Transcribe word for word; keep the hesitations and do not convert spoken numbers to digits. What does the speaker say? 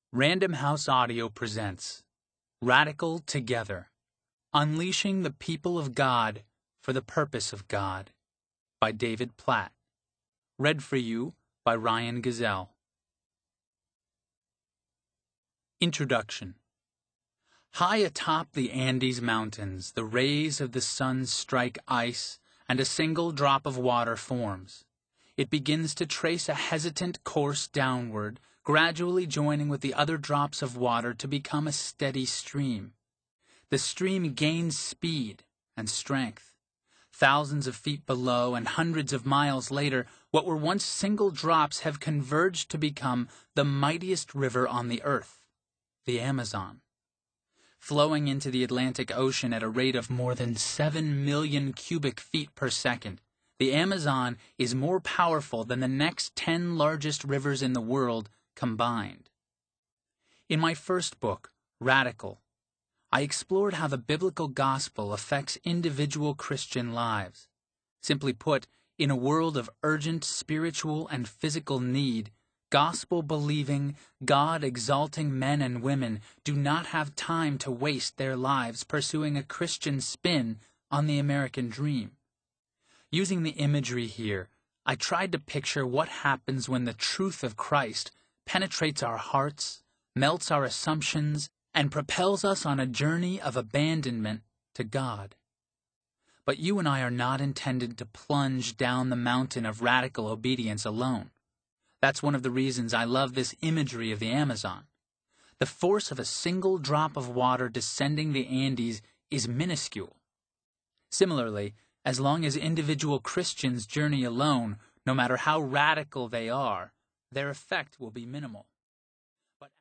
Random House Audio presents Radical Together, Unleashing the People of God for the Purpose of God by David Platt. Read for you by Ryan Gazelle. Introduction. High atop the Andes Mountains, the rays of the sun strike ice, and a single drop of water forms. It begins to trace a hesitant course downward, gradually joining with the other drops of water to become a steady stream. The stream gains speed and strength. Thousands of feet below and hundreds of miles later, what were once single drops have converged to become the mightiest river on the earth, the Amazon. Flowing into the Atlantic Ocean at a rate of more than seven million cubic feet per second, the Amazon is more powerful than the next ten largest rivers in the world combined. In my first book, Radical, I explored how the biblical gospel affects individual Christian lives. Simply put, in a world of urgent spiritual and physical need, gospel-believing, God-exalting men and women do not have time to waste their lives pursuing a Christian spin on the American dream. Using the imagery here, I tried to picture what happens when the truth of Christ penetrates our hearts, melts our assumptions, and propels us on a journey of abandonment to God. But you and I are not intended to plunge down the mountain of radical obedience alone. That's one of the reasons I love this imagery of the Amazon. The force of a single drop of water descending the Andes is minuscule. Similarly, as long as individual Christians journey alone, no matter how radical they are, their effect will be minimal.